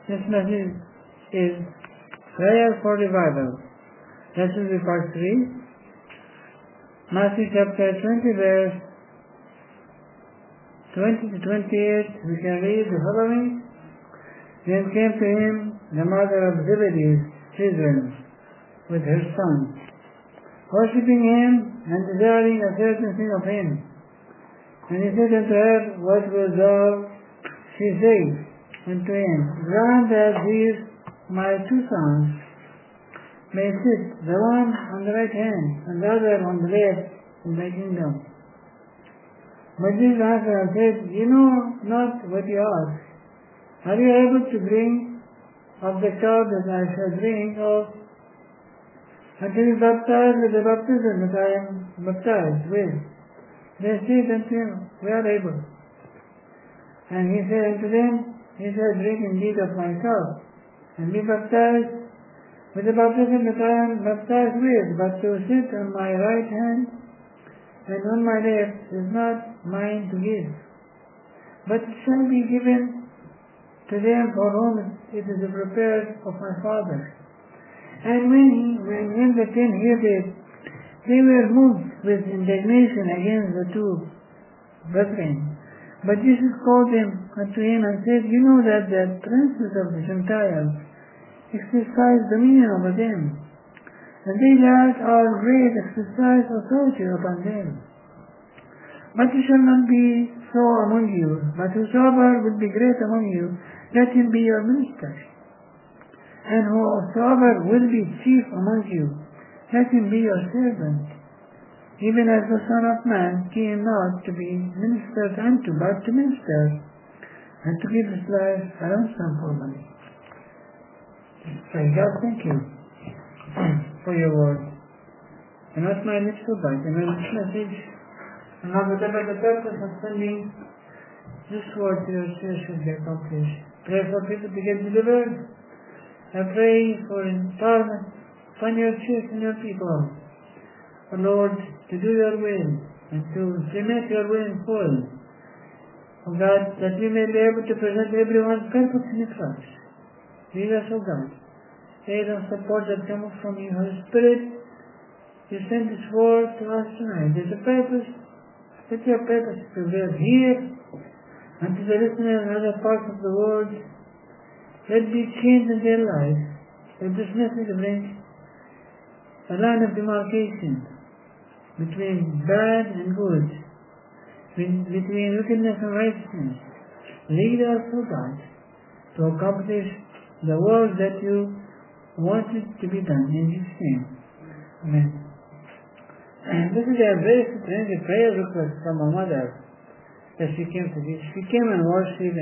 This message is Prayer for Revival. That will be part 3. Matthew chapter 20, verse 20 to 28. We can read the following. Then came to him the mother of Zebedee's children with her son, worshipping him and desiring a certain thing of him. And he said unto her, What wilt thou? She said unto him, Grant that these my 2 sons may sit, the one on the right hand and the other on the left in thy kingdom. But Jesus answered and said, You know not what you ask. Are you able to bring of the cup that I shall drink of, and to be baptized with the baptism that I am baptized with? They said unto him, We are able. And he said unto them, You shall drink indeed of my cup, and be baptized with the baptism that I am baptized with, but to sit on my right hand and on my left is not mine to give, but it shall be given to them for whom it is prepared of my Father. And when the 10 heard it, they were moved with indignation against the 2 brethren. But Jesus called them unto him and said, You know that the princes of the Gentiles exercise dominion over them, and they that are great exercise authority upon them. But it shall not be so among you, but whosoever will be great among you, let him be your minister. And whosoever will be chief among you, let him be your servant. Even as the Son of Man came not to be ministered unto, but to minister, and to give his life a ransom for many. Pray God, thank you for your word. And not my lips to bite, and this message, and not whatever the purpose of sending this word to your church should be accomplished. Pray for people to get delivered. I pray for empowerment upon your church and your people. O Lord, to do your will and to implement your will in full. O God, that we may be able to present everyone perfect in Christ. Lead us, O God. Aid and support that come from you, Holy Spirit. You send this word to us tonight. There's a purpose. Let your purpose prevail here and to the listeners in other parts of the world. Let be changed in their lives. Let this message bring a line of demarcation between bad and good, between wickedness and righteousness. Lead us, O God, to accomplish the work that you wanted to be done. In Jesus' name. Amen. And this is a very strange prayer request from my mother that she came to this. She came and worshipped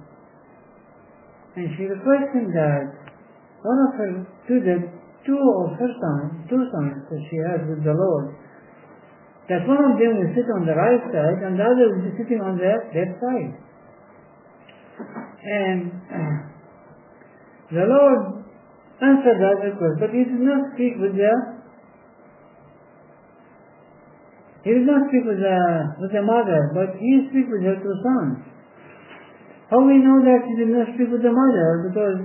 and she requested that one of her two of her sons, 2 sons that she had with the Lord, that one of them will sit on the right side and the other will be sitting on the left side. And the Lord answered that request, but He did not speak with the mother, but He spoke with her 2 sons. How we know that He did not speak with the mother? Because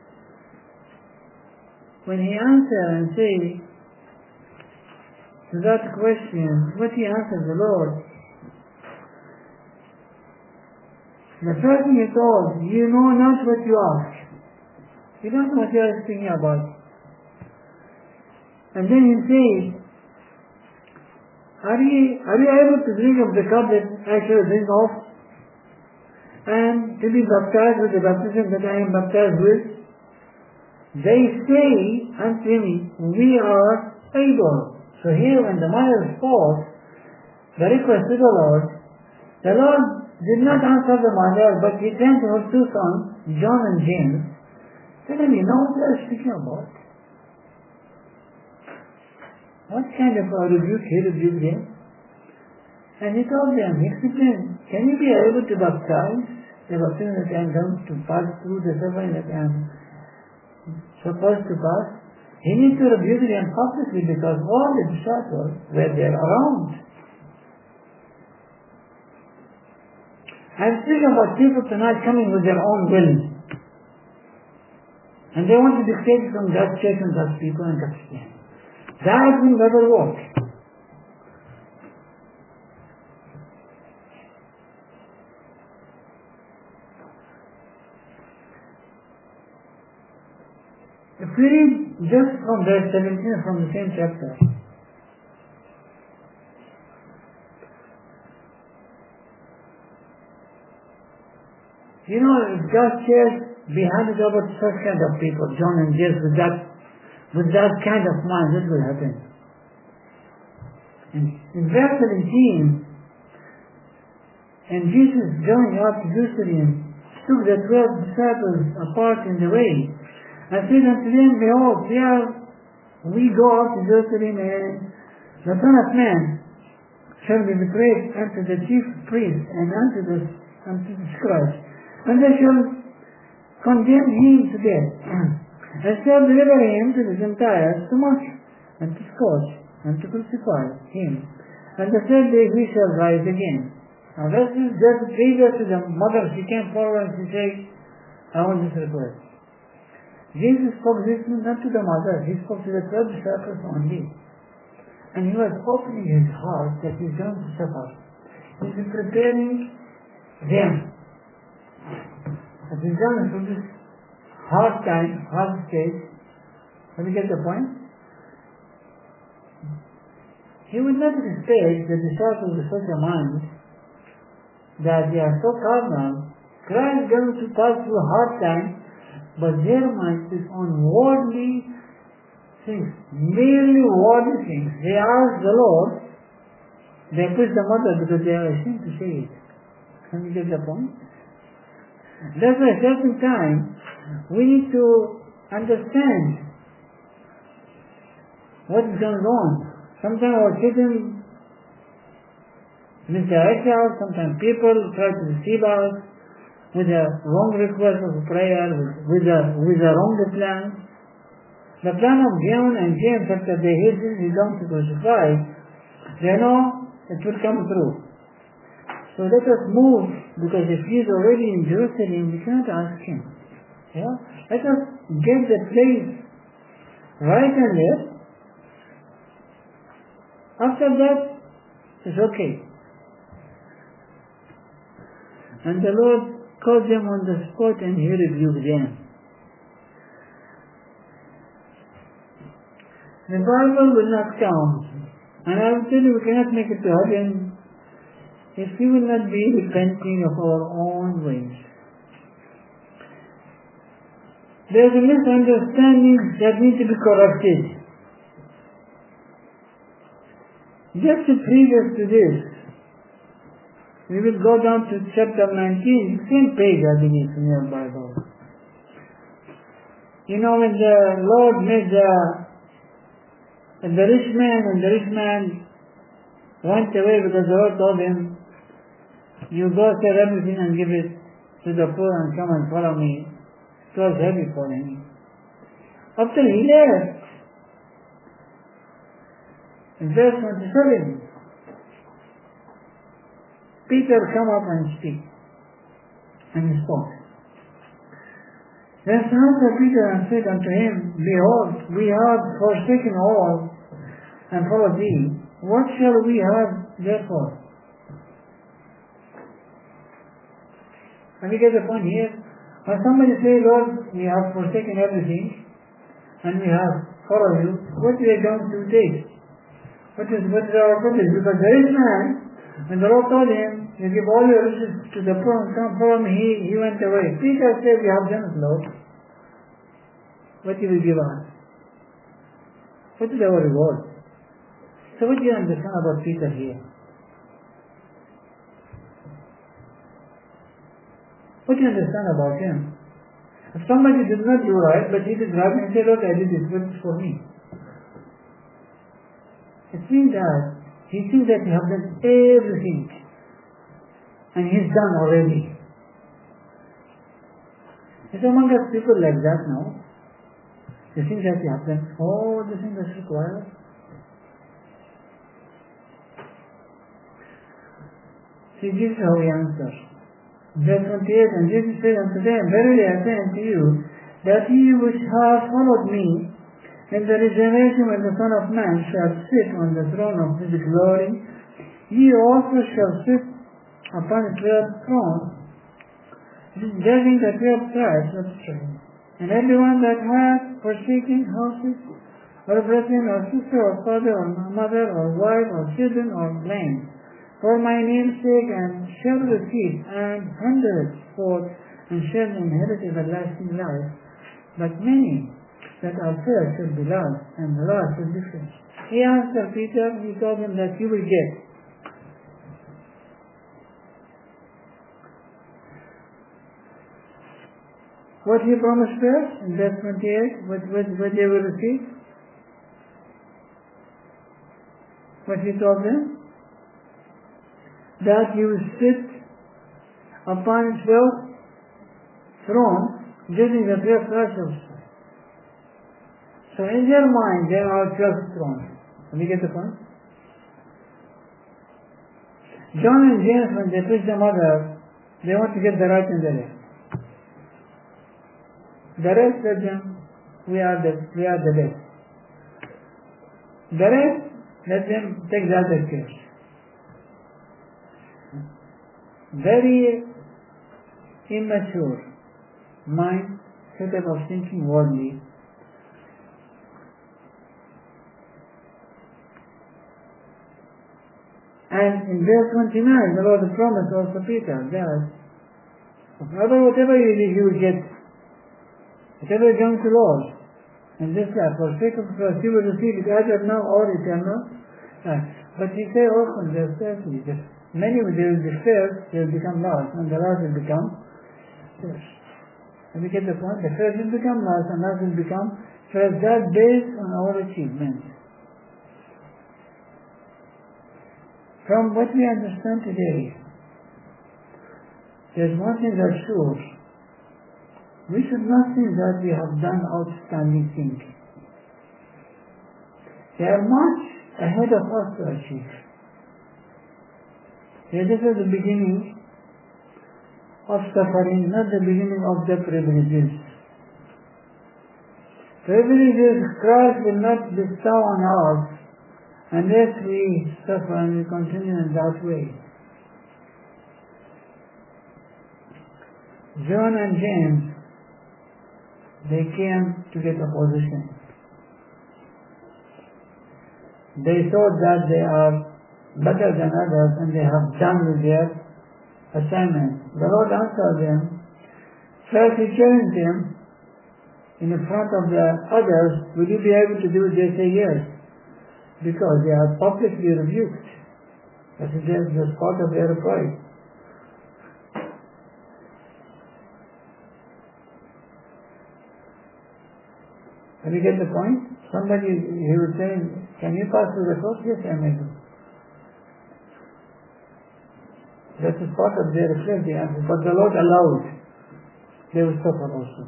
when He answered and said to that question, what He answered the Lord, the first thing He told, You know not what you ask. You don't know what you are speaking about. And then He said, Are you able to drink of the cup that I shall drink of, and to be baptized with the baptism that I am baptized with? They say unto me, We are able. So here when the mother spoke the request to the Lord did not answer the mother, but He turned to her 2 sons, John and James, telling me, know what they are speaking about? What kind of a rebuke He rebuked them? And He told them, He explained, Can you be able to baptize the baptism that I am going to pass through the suffering that I am supposed to pass? He needs to rebuke them publicly because all the disciples were there around. I'm speaking about people tonight coming with their own will. And they want to dictate from God's church and God's people and God's plan. That will never work. If we read just from verse 17 from the same chapter, you know, if God's church be handed over to such kind of people, John and James, with that kind of mind, what will happen? In verse 17, and Jesus going up to Jerusalem, took the 12 disciples apart in the way, and said unto them, Behold, we go up to Jerusalem, and the Son of Man shall be betrayed unto the chief priests and unto the scribes, and they shall condemn him to death, and shall deliver him to the Gentiles to mock, and to scourge, and to crucify him. And the third day he shall rise again. Now this is just previous to the mother. She came forward and she said, I want this request. Jesus spoke this not to the mother, he spoke to the 12 disciples only. And he was opening his heart that he's going to suffer. He's preparing them. As he's going through this hard time, hard stage, have you get the point? He would not expect the disciples with such a mind that they are so carnal. Christ is going to pass through a hard time, but their mind is on worldly things, merely worldly things. They ask the Lord, they push the mother because they are ashamed to say it. Can you get the point? That's why at a certain time we need to understand what is going on. Sometimes our children misdirect us, sometimes people try to deceive us with a wrong request of prayer, with a wrong plan. The plan of John and James after they hear this is going to crucify, they know it will come through. So let us move, because if he is already in Jerusalem, we cannot ask him. Yeah? Let us get the place right and left. After that, it's okay. And the Lord called them on the spot and he rebuked them. The Bible will not come. And I will tell you, we cannot make it to heaven if we will not be repenting of our own ways. There is a misunderstanding that needs to be corrected. Just previous to this, we will go down to chapter 19, same page I believe in your Bible. You know, when the Lord made the rich man, and the rich man went away because the Lord told him, you go sell everything and give it to the poor and come and follow me. It was heavy for him. After he left, in verse 27, Peter come up and speak. And he spoke. Then answered Peter and said unto him, Behold, we have forsaken all and followed thee. What shall we have therefore? And we get the point here. When somebody says, Lord, we have forsaken everything and we have followed you, what are they going to take? What is our purpose? Because the rich man, when the Lord told him, you give all your riches to the poor and come follow me, he went away. Peter said, we have done it, Lord. What you will give us? What is our reward? So what do you understand about Peter here? What do you understand about him? If somebody did not do right, but he did right and said, Lord, I did this, what is for me? It means that he thinks that he has done everything and he's done already. Is among us people like that now? They think that they have done all the things that's required. See, this is how he answers. Verse 28, and Jesus said unto them, Verily I say unto you, that ye which have followed me, in the regeneration when the Son of Man shall sit on the throne of his glory, ye also shall sit upon the 12th throne, judging the 12 tribes of Israel. And everyone that hath forsaken houses, or brethren, or sister, or father, or mother, or wife, or children, or land, for my name's sake, and shall receive an hundredfold, and shall inherit everlasting life. But many that are first shall be last, and the last shall be first. He answered Peter, he told him that you will get. What he promised first, in verse 28, what they will receive? What he told them? That you will sit upon 12 thrones, judging the 12 tribes of Israel. So in their mind, there are 12 thrones. Can you get the point? John and James, when they preach the mother, they want to get the right and the left. The rest said them, we are the best. The rest, let them take the other care. Very immature mind, setup of thinking worldly. And in verse 29, the Lord promised also Peter that whatever you do, you will get. Whatever you come to Lord, and this life, for sake of Christ, you will receive it either now or eternal life. But he said also in verse 30, that many will be first, they will become last, and the last will become first. And we get the point, the first will become last, and last will become first. That based on our achievements. From what we understand today, there's one thing that's sure. We should not think that we have done outstanding things. They are much ahead of us to achieve. This is the beginning of suffering, not the beginning of the privileges. Privileges Christ will not bestow on us unless we suffer and we continue in that way. John and James, they came to get a position. They thought that they are better than others and they have done with their assignment. The Lord answered them. First he challenged them in front of the others, will you be able to do it? They say yes, because they are publicly rebuked. That is just part of their pride. Can you get the point? Somebody, he would say, can you pass through the cross? Yes, I may do. That is part of their flesh, the answer. But the Lord allowed. They will suffer also.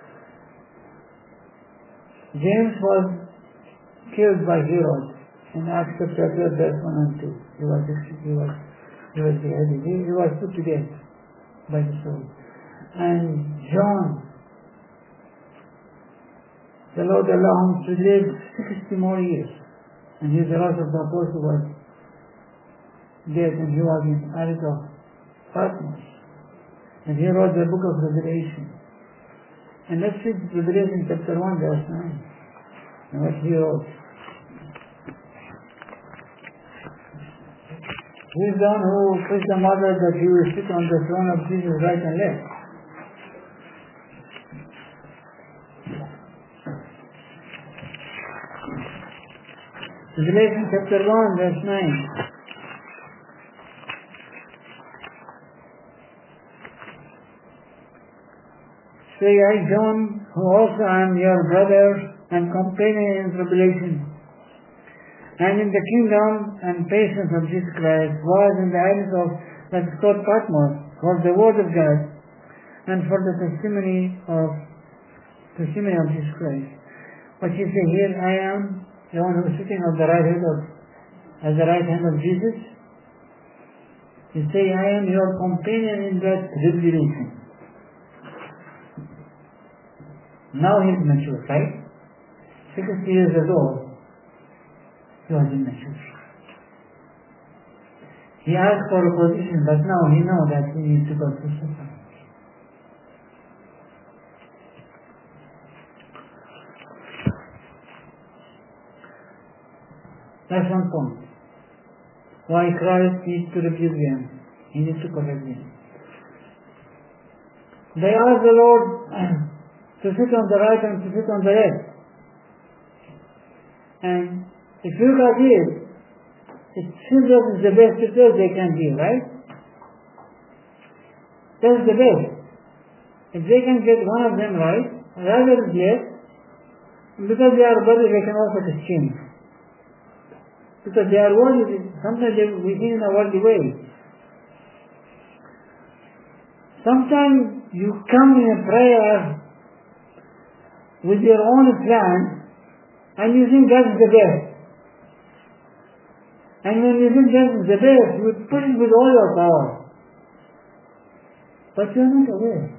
James was killed by Herod in Acts chapter 12, verse 1 and 2. He was beheaded. He was put to death by the sword. And John, the Lord allowed him to live 60 more years. And he, the last of the apostles, was dead, and he was in Isle of Patmos. And he wrote the book of Revelation. And let's read Revelation chapter 1, verse 9. And what he wrote. He is the one who preached the mother that he will sit on the throne of Jesus right and left. Revelation chapter 1, verse 9. Say, I, John, who also am your brother and companion in tribulation, and in the kingdom and patience of Jesus Christ, was in the islands of that is called Patmos, for the word of God, and for the testimony of Jesus Christ. But you say, here I am, the one who is sitting at the right hand of Jesus. You say, I am your companion in that tribulation. Now he is mature, right? 60 years ago, he was immature. He asked for a position, but now he knows that he needs to go to Sufa. That's one point. Why Christ needs to rebuke them. He needs to correct them. They asked the Lord to sit on the right and to sit on the left. And if you look at it, it seems that it's the best place they can be, right? That's the best. If they can get one of them right, rather than less, because they are brothers, they can also exchange. Because they are worldly, sometimes we think in a worldly way. Sometimes you come in a prayer with your own plan and you think that's the best. And when you think that's the best, you push it with all your power. But you are not aware.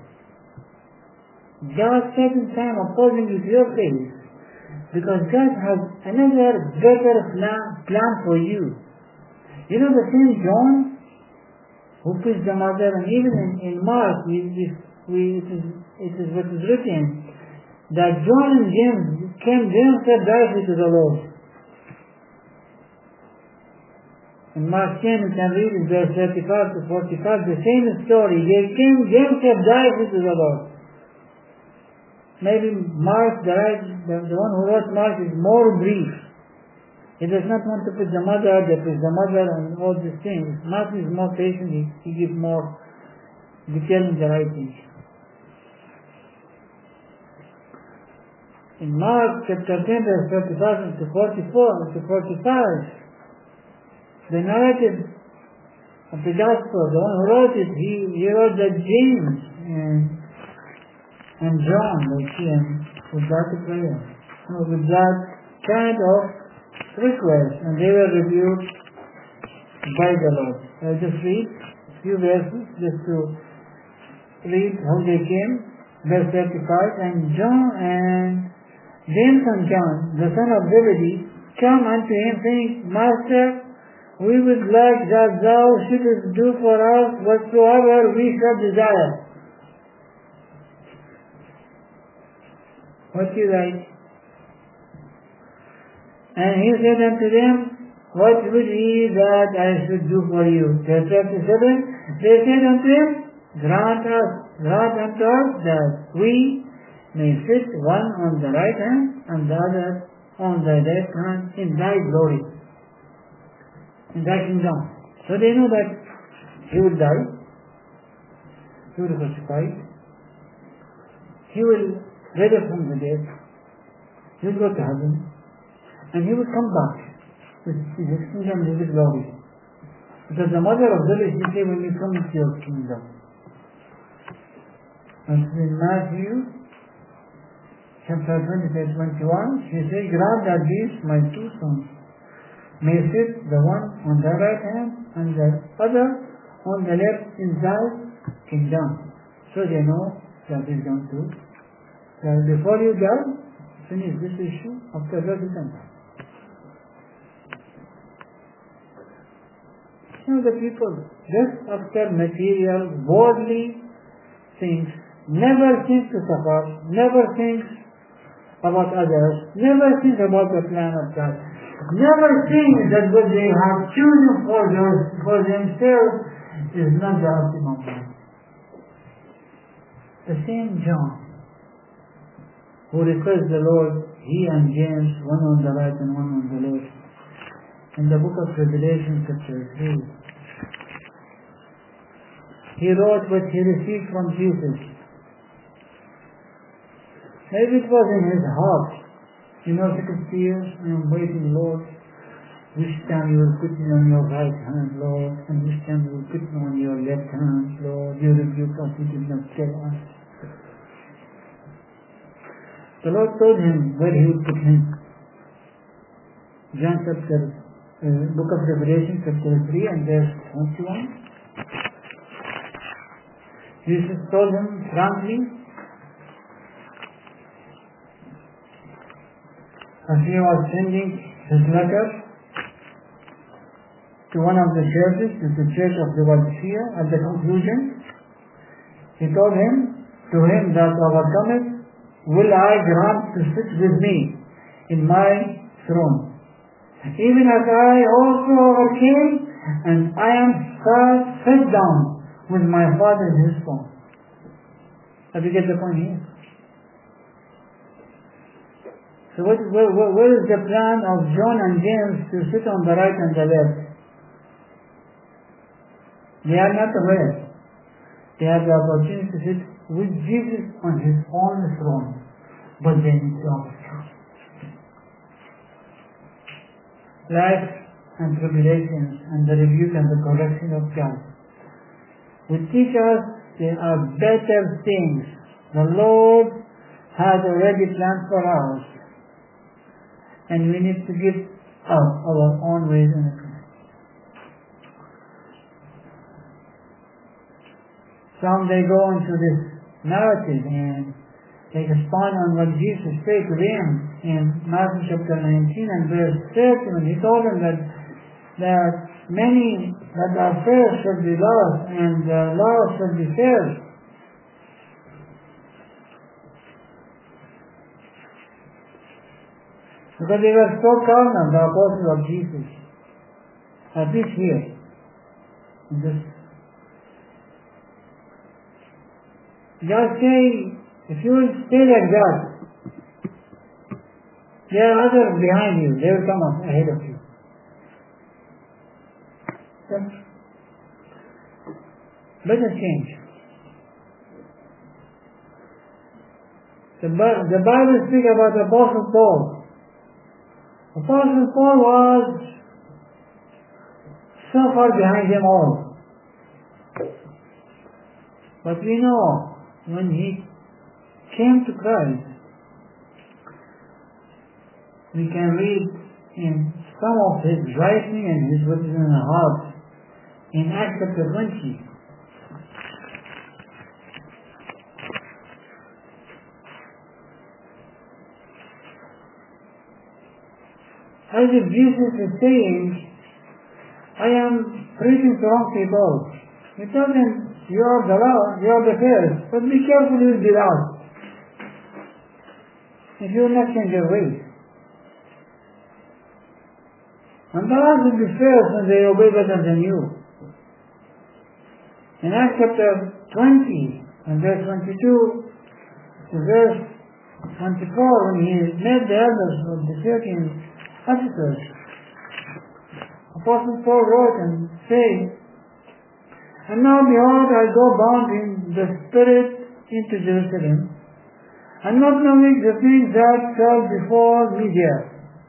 God taking time opposing with your faith. Because God has another better plan for you. You know the same John who preached the mother, and even in Mark it is what is written that John and James came themselves directly to the Lord. In Mark 10 you can read in verse 35 to 45 the same story. They came themselves directly to the Lord. Maybe Mark, the one who wrote Mark, is more brief. He does not want to put the mother, and all these things. Mark is more patient, he gives more detail in the writing. In Mark chapter 10, verse 35 to 45, the narrative of the gospel, the one who wrote it, he wrote that James and John, they came with that prayer, with that kind of request, and they were rebuked by the Lord. I'll just read a few verses just to read how they came. Verse 35, and James and John, the son of Zebedee, come unto him, saying, Master, we would like that thou shouldest do for us whatsoever we shall desire. What you like? And he said unto them, what would ye that I should do for you? Verse 37, they said unto him, grant unto us that we may sit one on the right hand and the other on the left hand in thy glory, in thy kingdom. So they know that he will die, he will crucify, he will raise up from the dead, he will go to heaven, and he will come back with his kingdom and his glory. Because the mother of Zebedee, she said, when you come into your kingdom. And in Matthew chapter 20, verse 21, she said, grant that these my two sons may sit the one on the right hand and the other on the left in thy kingdom. So they know that is going to. So before you die, finish this issue, after that you can. You know, the people just after material, worldly things, never think to suffer, never think about others, never think about the plan of God, never think that what they have chosen for themselves is not the optimum plan. The same John who requests the Lord, he and James, one on the right and one on the left, in the book of Revelation chapter 3. He wrote what he received from Jesus. Maybe it was in his heart. 60 years, I am waiting, Lord. Which time you will put me on your right hand, Lord, and which time you will put me on your left hand, Lord. You rebuke us, you did not tell us. The Lord told him where he would put him. Book of Revelation, chapter 3 and verse 21. Jesus told him frankly, as he was sending his letter to one of the churches, to the church of the Laodicea, at the conclusion, he told to him that overcometh, will I grant to sit with me in my throne, even as I also overcame, and I am set down with my Father in his throne. Have you get the point here? So what is the plan of John and James to sit on the right and the left? They are not aware. They have the opportunity to sit with Jesus on his own throne, but they need to overcome. Life and tribulations and the rebuke and the correction of God will teach us there are better things the Lord has already planned for us, and we need to give up our own ways and plans. Some they go into this narrative and they expand on what Jesus said to them in Matthew chapter 19 and verse 30, when he told them that many that are fair should be lost and the lost should be fair. Because they were so carnal, the apostles of Jesus. At least here, in this. Just say, if you will stay like that, there are others behind you, they will come up ahead of you. Better change. The Bible speaks about Apostle Paul. Apostle Paul was so far behind them all. But we know when he came to Christ, we can read in some of his writing and his what is in the heart in Acts chapter 20. As if Jesus is saying, I am preaching to wrong people. He tells them, you are the law, you are the first, but be careful you will be lost if you will not change your ways. And the last will be first when they obey better than you. In Acts chapter 20 and verse 22 to verse 24, when he met the elders of the church in Ephesus, Apostle Paul wrote and said, and now behold, I go bound in the Spirit into Jerusalem, and not knowing the things that shall befall me there,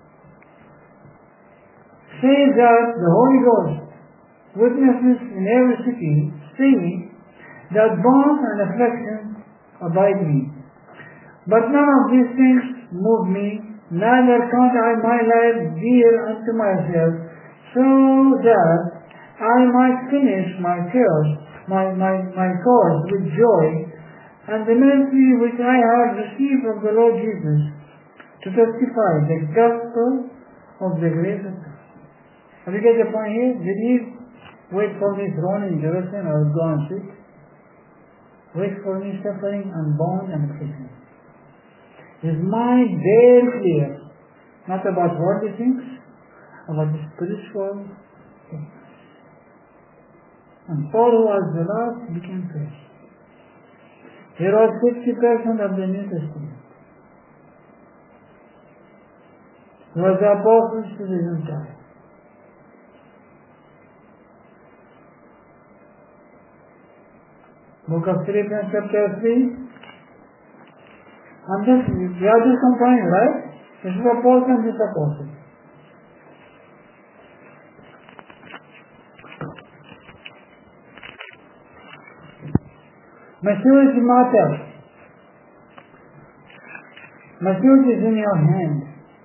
save that the Holy Ghost witnesses in every city, saying that bonds and afflictions abide me. But none of these things move me, neither count I my life dear unto myself, so that I might finish my course with joy, and the mercy which I have received from the Lord Jesus, to testify the gospel of the grace of God. Have you get the point here? Did he wait for me thrown in Jerusalem? I would go and sit. Wait for me suffering and bond and affliction. His mind very clear, not about worldly things, about the spiritual things. And Paul, who was the last, became first. Here was 60% of the New Testament. He was the apostles to the Gentiles. Book of Philippians chapter 3. And this, we are just comparing, right? This is apostle and this apostle. Maturity matters. Maturity is in your hand.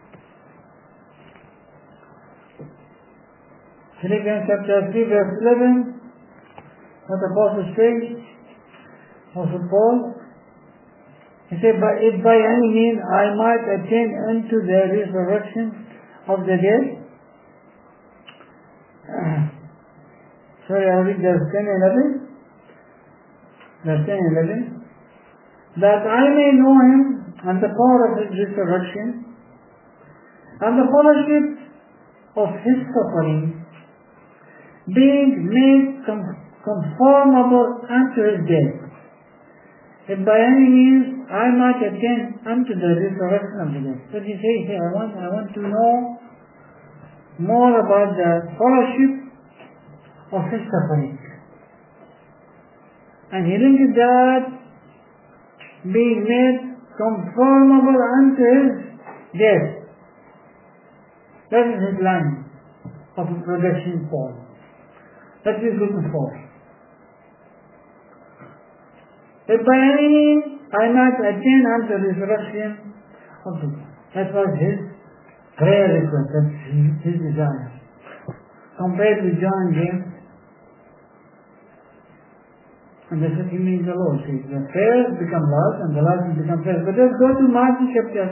Philippians chapter 3 verse 11. What the apostle says, Apostle Paul, He said, but if by any means I might attain unto the resurrection of the dead. Sorry, I'll read verse 10 and 11. Verse 10 and 11. That I may know him and the power of his resurrection and the fellowship of his suffering, being made conformable unto his death. If by any means I might attain unto the resurrection of the dead. So he says here, I want to know more about the fellowship of his suffering. And he linked that being made conformable unto his death. That is his line of production Paul. That he is looking for. If by any means I might attain unto the resurrection of the dead. That was his prayer request, that's his desire. Compared with John and James, and this is what he means the Lord says. The prayers become love and the love become prayer. But let's go to Matthew chapter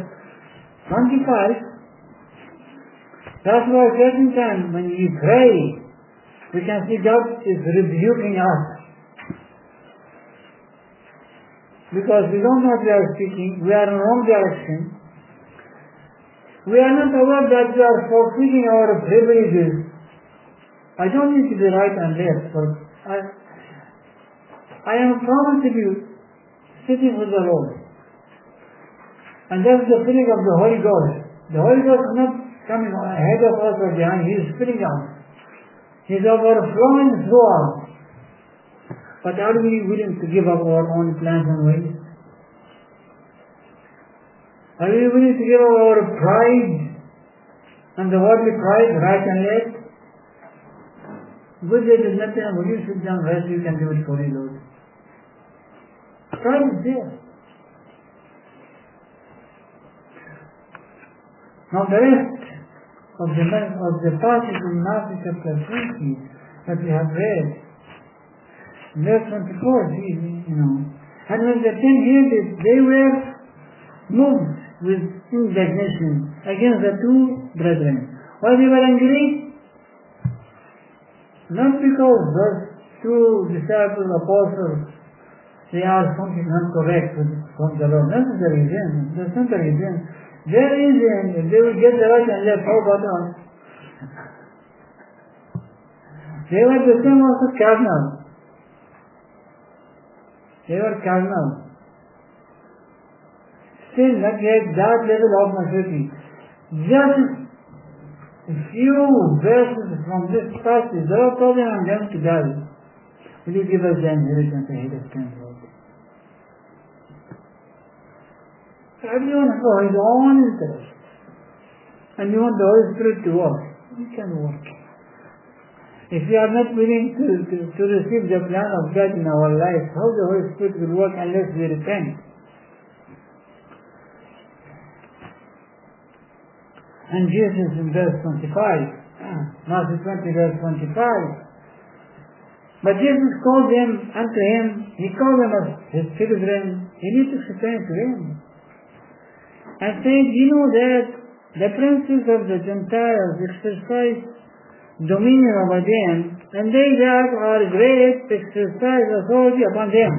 25. That's why certain time when we pray, we can see God is rebuking us. Because we don't know what we are speaking, we are in the wrong direction. We are not aware that we are forfeiting our privileges. I don't need to be right and left, but I am promised to be sitting with the Lord. And that's the filling of the Holy Ghost. The Holy Ghost is not coming ahead of us or behind, He is filling out. He is overflowing through us. But are we willing to give up our own plans and ways? Are we willing to give up our pride and the worldly pride, right and left? Good day is nothing, when you sit down, rest, you can do it for you, Lord. Pride is there. Now the rest of the passage in Matthew chapter 20 that we have read, verse 24, and when the 10 heard it, they were moved with indignation against the two brethren. Why they were angry? Not because those two disciples, apostles, they are something incorrect from the Lord. That is the reason. That's not the reason. Their reason, if they will get the right and left, how about us? They were the same also carnal. They were carnal. Still not yet that level of maturity. Just a few verses from this passage, the Lord told them, I'm going to die. Will you give us the inheritance ahead of time, Lord? Everyone has his own interest. And you want the Holy Spirit to work. He can work. If we are not willing to receive the plan of God in our life, how the Holy Spirit will work unless we repent? And Jesus in verse 25, Matthew 20 verse 25, but Jesus called them unto him, he called them as his children, he needs to explain to them. And saying, you know that the princes of the Gentiles exercise dominion over them, and they that are great exercise authority upon them.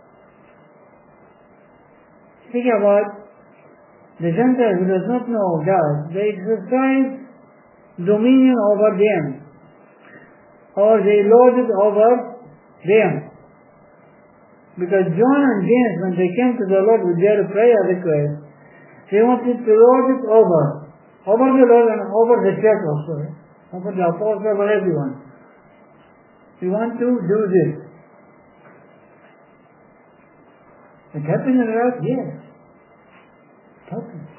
Think about the Gentiles who does not know God, they exercise dominion over them, or they lord it over them. Because John and James, when they came to the Lord with their prayer request, they wanted to lord it over the Lord and over the church also, over the apostles, over everyone. We want to do this. It happened in our life? Yes. It happened.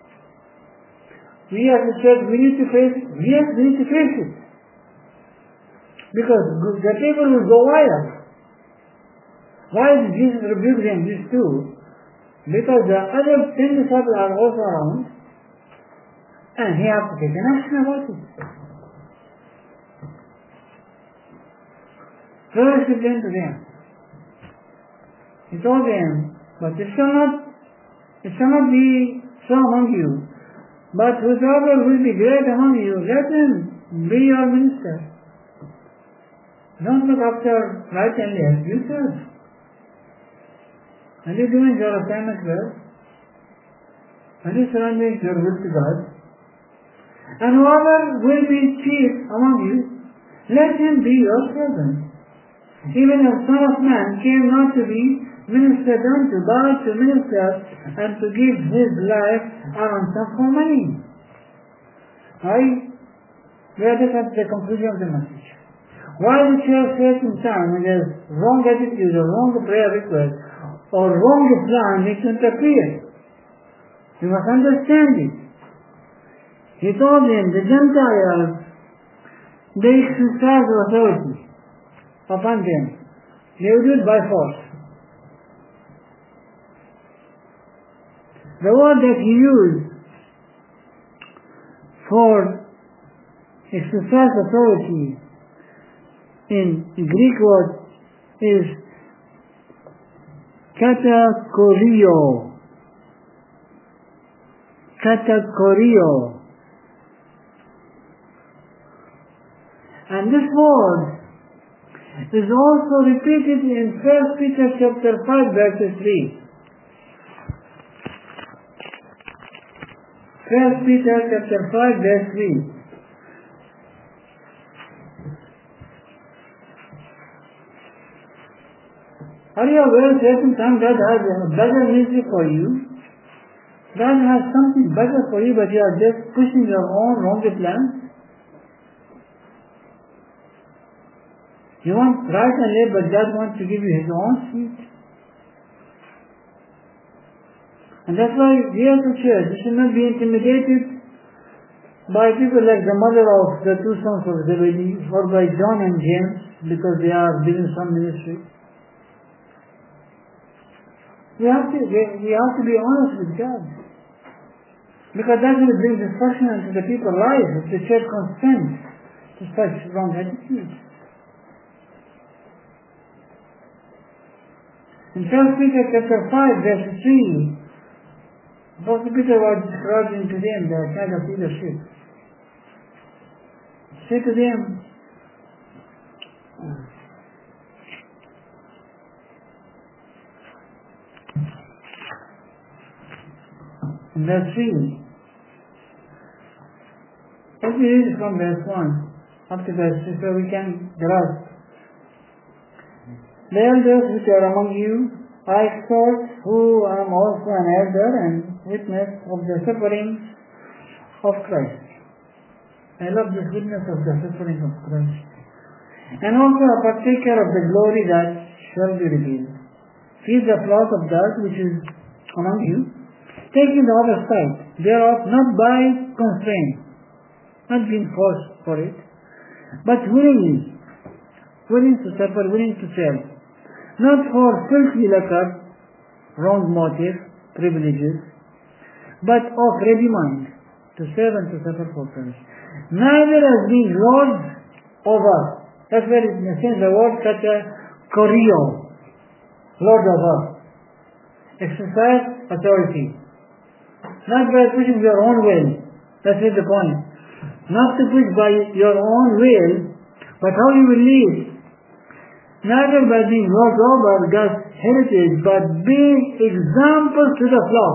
We as a church, we need to face it. Yes, we need to face it. Because the people will go wild. Why did Jesus rebuke them, these two? Because the other 10 disciples are also around, and he has to take an action about it. So he explained to them. He told them, but it shall not It shall not be so among you. But whosoever will be great among you, let him be your minister. Don't look after right and left, you serve. And you doing your assignment well. And you surrendering your will to God. And whoever will be chief among you, let him be your servant. Even as Son of Man came not to be ministered unto, but to minister and to give his life a ransom for many. We are just at the conclusion of the message. Why the church facing time when there's wrong attitude or wrong prayer request or wrong Islam needs to interfere? You must understand it. He told them, the Gentiles, they exercise authority upon them. They will do it by force. The word that he used for exercise authority in Greek word is katakorio. Katakorio. And this word is also repeated in 1 Peter chapter 5 verse 3. 1 Peter chapter 5 verse 3. Are you aware that sometimes God has a better ministry for you? God has something better for you, but you are just pushing your own wrong plans? You want right and left, but God wants to give you His own seat. And that's why we are to church. You should not be intimidated by people like the mother of the two sons of Zebedee, or by John and James, because they are doing some ministry. We have to be honest with God. Because that will bring destruction into the people's lives if the church consents to such wrong attitudes. In 1 Peter chapter 5 verse 3, Apostle Peter was describing to them the kind of leadership. Say to them, in verse 3, let me read from verse 1 up to verse 6 so we can grasp. The elders which are among you, I exhort, who am also an elder and witness of the sufferings of Christ. I love this witness of the sufferings of Christ. And also a partaker of the glory that shall be revealed. Feed the flock of God which is among you, taking the other side, thereof not by constraint, not being forced for it, but willingly, willing to suffer, willing to serve. Not for filthy lucre, wrong motive, privileges, but of ready mind, to serve and to suffer for Christ. Neither as being lords over. That's where it mentions the word katakorio, lord over. Exercise authority. Not by pushing your own will. That's the point. Not to push by your own will, but how you will lead. Neither by being lords over God's heritage, but being examples to the flock.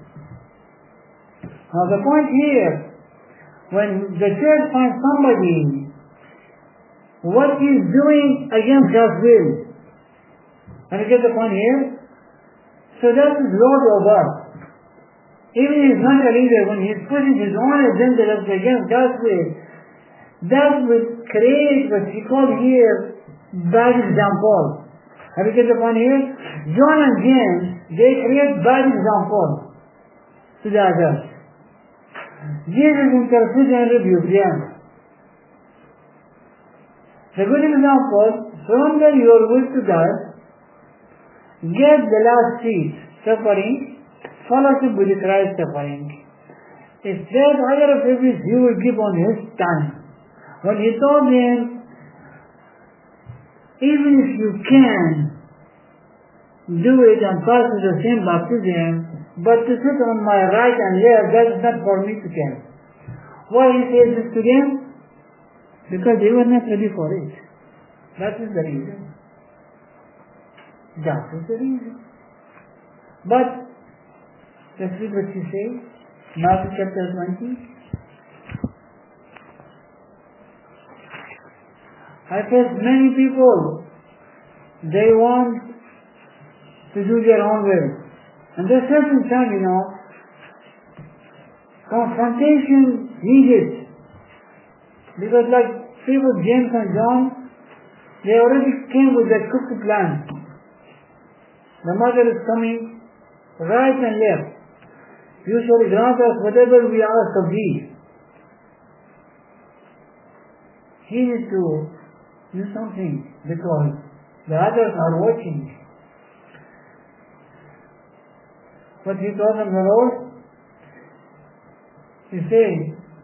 Now the point here, when the church finds somebody, what he is doing against God's will. And you get the point here? So that is lord over. Even if he is not a leader, when he is pushing his own agenda against God's will, that will create what he called here bad example. Have you get the point here? John and James, they create bad example to the others. Jesus intercedes and rebukes them. The good example, surrender your will to God, get the last seat, suffering, fellowship with Christ suffering. If there's other service, he will give on his time. When he told them, even if you can do it and pass the same baptism, but to sit on my right and left, that is not for me to tell. Why he says this to them? Because they were not ready for it. That is the reason. That is the reason. But, let's read what he says. Matthew chapter 20. I said many people, they want to do their own will. And there's certain time, confrontation needed. Because like people, James and John, they already came with that cooked plan. The mother is coming right and left. You shall grant us whatever we ask of thee. He needs to do something because the others are watching. But he told them the Lord, he says,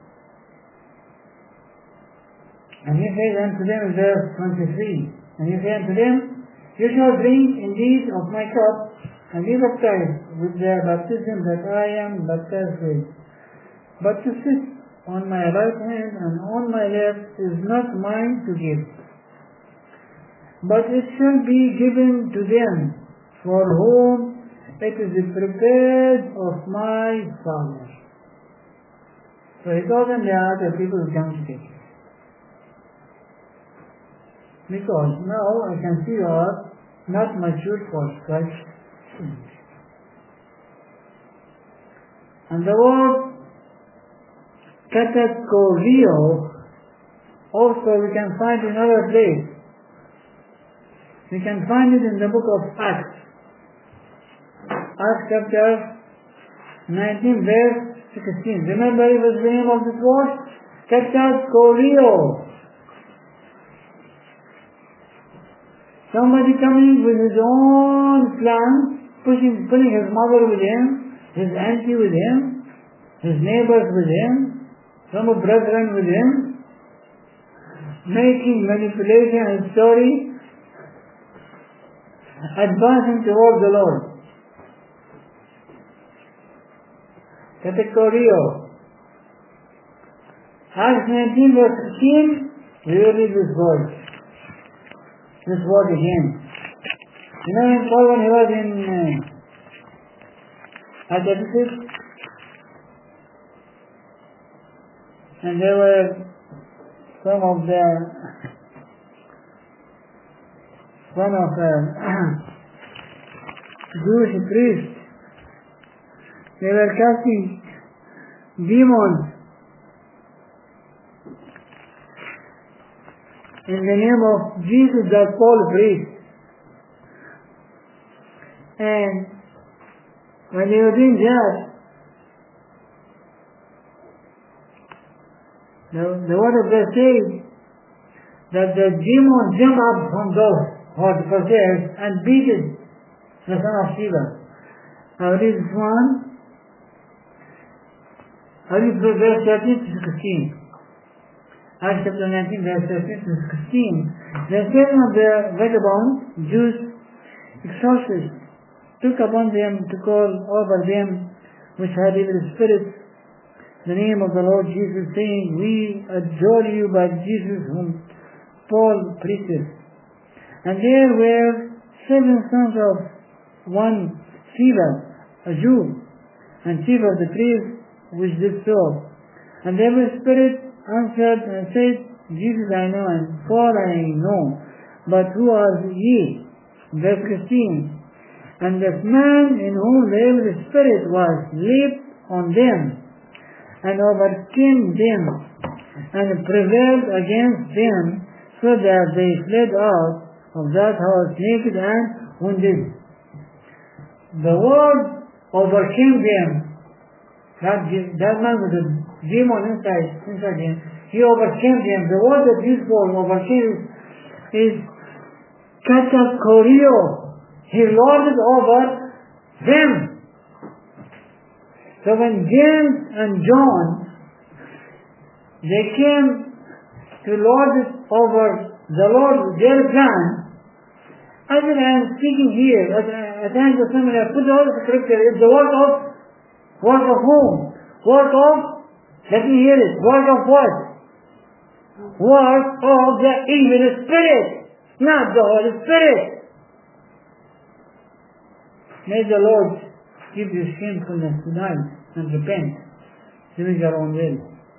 and he says unto them in verse 23, and he said unto them, you shall drink indeed of my cup, and be baptized with the baptism that I am baptized with. But to sit on my right hand and on my left is not mine to give, but it shall be given to them for whom it is prepared of my Father. So he told them there are other people who come to take it. Because now I can see you are not mature for such things. And the word katakorio also we can find in another place. We can find it in the book of Acts. Acts chapter 19 verse 16. Remember it was the name of this word? Katakorio. Somebody coming with his own plan, pulling his mother with him, his auntie with him, his neighbors with him, some brethren with him, making manipulation and story, advancing towards the Lord. Katakorio. Acts 19 verse 16, we will read this word. This word again. In Paul when he was at Ephesus, and there were some of the Jewish priests, they were casting demons in the name of Jesus that Paul preached. And when they were doing that, the word of God says that the demon jumped up from those who were possessed and beat the son of Sheba. Now this one, I read verse 13 to 16. Acts chapter 19 verse 13 to 16. The seven of the vagabond Jews exorcists took upon them to call over them which had evil spirits the name of the Lord Jesus, saying, we adjure you by Jesus whom Paul preaches. And there were 7 sons of one Sceva, a Jew, and chief of the priests which did so. And the evil spirit answered and said, Jesus I know, and Paul I know, but who are ye? Verse 15. And the man in whom the evil spirit was leaped on them, and overcame them, and prevailed against them, so that they fled out of that house naked and wounded. The word overcame them. That man with the demon inside him, he overcame them. The word that used for overcame is katakorio. He lorded over them. So when James and John, they came to lord it over the Lord, their plan, I said, I am speaking here. At times of somebody, I put all the scripture. It's the work of whom? Work of, let me hear it. Work of what? Work of the evil spirit, not the Holy Spirit. May the Lord give you shamefulness tonight and repent, doing your own will.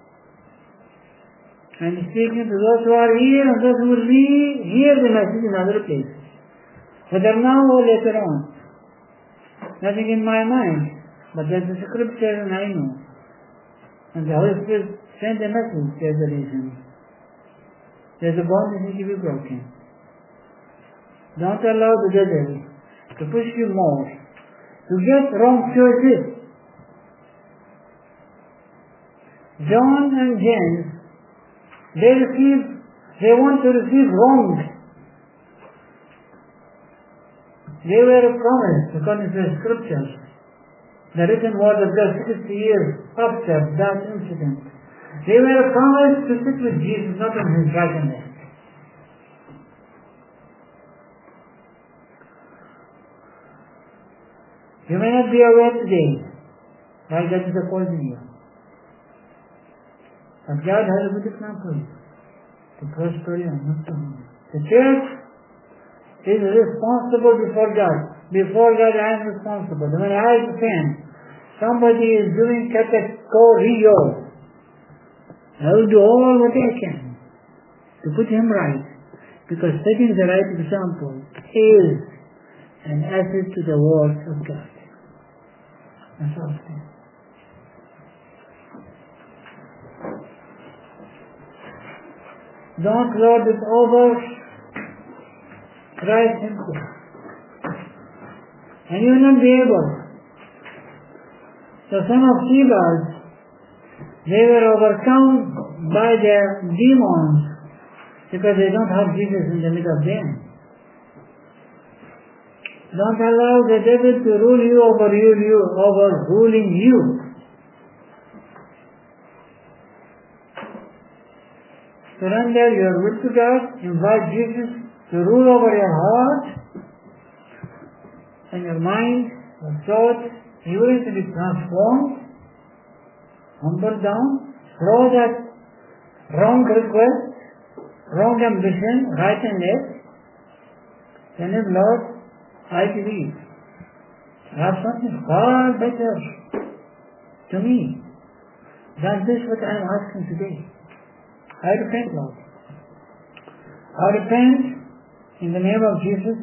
And speaking to those who are here and those who will hear the message in other places, whether now or later on. Nothing in my mind, but there's a scripture and I know. And the Holy Spirit sent a message, there's a reason. There's a bond that needs to be broken. Don't allow the devil to push you more, to get wrong choices. John and James, they want to receive wrong. They were promised, according to the scriptures, the written word of God 60 years after that incident. They were promised to sit with Jesus, not on his right and left. You may not be aware today why God is opposing you. But God has a good plan for you, to prosper you and not to harm you. The church is responsible before God. Before God, I am responsible. When I repent, somebody is doing categorio. I will do all what I can to put him right, because setting the right example is an asset to the work of God. That's all I'm saying. Don't lord it over Christ himself. And you will not be able. So some of Shebas, they were overcome by their demons because they don't have Jesus in the middle of them. Don't allow the devil to rule you over ruling you. Surrender your will to God. Invite Jesus to rule over your heart and your mind, your thoughts. You will to be transformed. Humble down. Throw that wrong request, wrong ambition, right and left. Tell him, Lord, I believe. I have something far better to me than this what I am asking today. I repent, Lord. I repent in the name of Jesus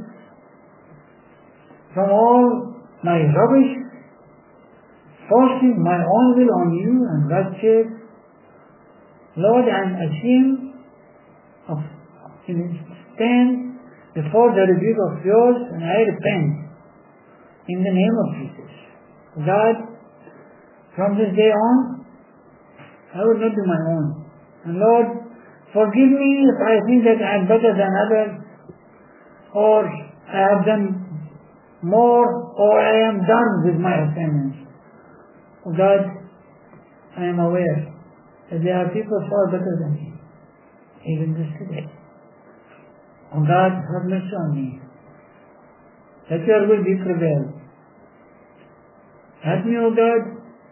from all my rubbish, forcing my own will on you and God says, Lord, I am ashamed of stand before the rebuke of yours, and I repent in the name of Jesus. God, from this day on, I will not do my own. And Lord, forgive me if I think that I am better than others, or I have done more, or I am done with my assignments. Oh God, I am aware that there are people far better than me, even this today. Oh God, have mercy on me. Let your will be prevailed. Help me, O God,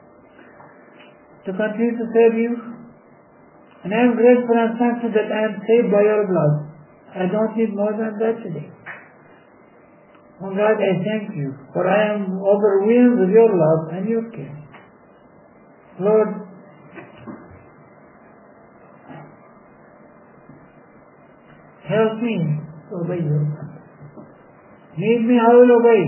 to continue to serve you. And I am grateful and thankful that I am saved by your blood. I don't need more than that today. Oh God, I thank you, for I am overwhelmed with your love and your care. Lord, help me to obey your word. Lead me, I will obey.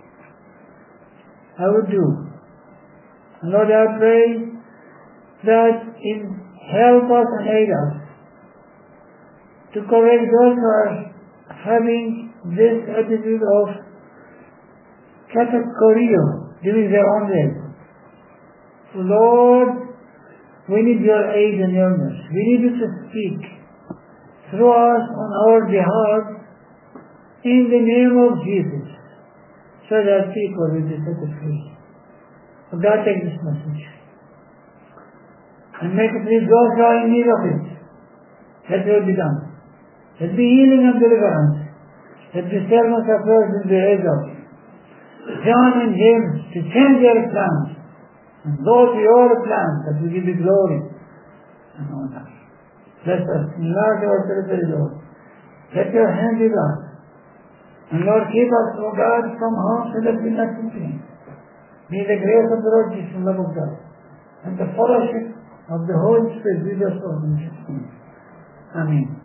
I will do. And Lord, I pray that help us and aid us to correct those who are having this attitude of categorio, doing their own will. Lord, we need your aid and your mercy. We need you to speak through us on our behalf in the name of Jesus, so that people will be set free. So God, take this message and make it reach those who are in need of it. Let it be done. Let it be healing and deliverance. that the servants of yours will be raised up. John and James to change their plans and go to your plans that will give you glory and honor. Bless us, enlarge our territory, Lord. Let your hand be God. And Lord, keep us, O God, from harm so that we not complain. May the grace of the Lord Jesus and love of God and the fellowship of the Holy Spirit be with us all in Jesus' name. Amen.